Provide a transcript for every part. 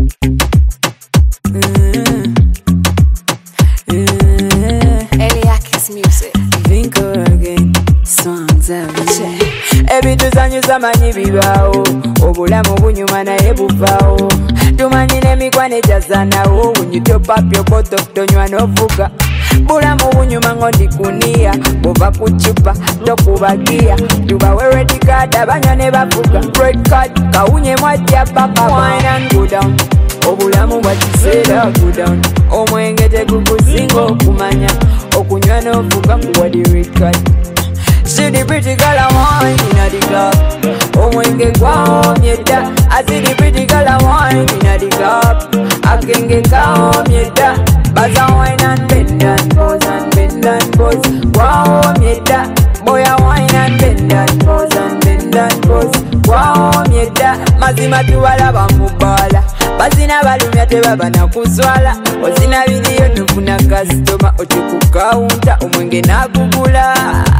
Eliakis music. Vinko again, songs every ebituzanyuza manyi bibaawo obulamu bunyuma naye buvaawo tumanyire emikwane gyazanawo wunyutyo papyo boto tonywa n'ovuga bulamu bunyuma ngo ndikuniya bova ku cupa tokubagiya tubawe red card abanywa ne bavuga red card kawunye mwajja paka wine and go down obulamu bwa kiseera go down omwenge tegukusinga okumanya okunywa n'ovuga kuwa di red card. See the pretty girl I wine inna the club. Omwenge gwahomye dda. I see the pretty girl I wine inna the club. Akenge kahomye dda. Baza wine and bend and pose and bend and pose. Gwahomye dda. Boy I wine and bend and pose and bend and pose. Gwahomye dda. Mazima tubalaba mu bbala. Bazina balumya tebaba na kuzwala. Ozina vidiyo nufuna customer. Oti ku counter omwenge nagugula.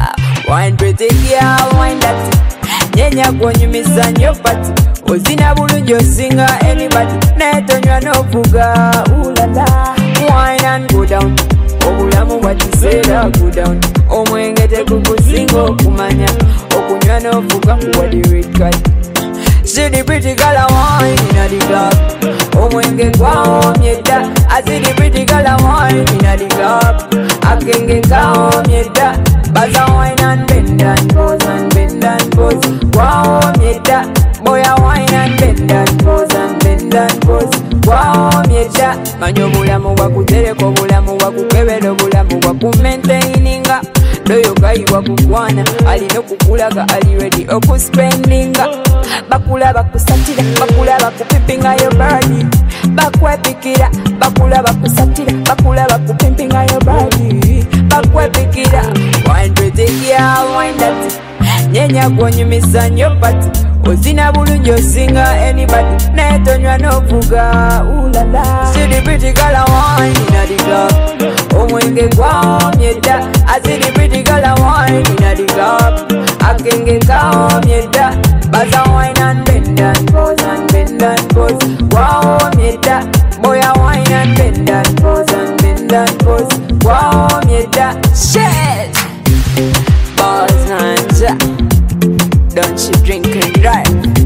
Wine pretty girl, wine that nyenya gwonyumiza nnyo pati ozina bulungi osinga anybody netonywa n'ovuga ulala wine and go down obulamu bwa kiseera go down omwenge tegukusinga okumanya okunywa n'ovuga kuwa di red card. See the pretty girl I wine inna the club. Omwenge gwahomye dda. I see the pretty girl I wine inna the club. Akenge kahomye dda. Baza wine and bend and pose and bend and pose. Gwahomye dda. Boy I wine and bend and pose and bend and pose. Gwahomye dda. Manya obulamu bwakutereka obulamu bwakukebera obulamu bwakumaintaininga doyo gayiwa kukwana alina okukulaga ali ready okuspendinga bakula bakusatira bakula bakupimpinga yo body bakwepikira bakula bakusatira bakula bakupimpinga yo body bakwepikira wine pretty girl wine that nyenya gwonyumiza nnyo pati ozina bulungi osinga anybody netonywa n'ovuga ulala. See the pretty girl I wine inna the club. Omwenge gwahomye dda. I see the pretty girl I wine inna the club. Akenge kahomye dda. Baza wine and bend and pose and bend and pose. Gwahomye dda. Boy I wine and bend and pose and bend and pose. Gwahomye dda. Shit. Balls nanja. Don't you drink and drive.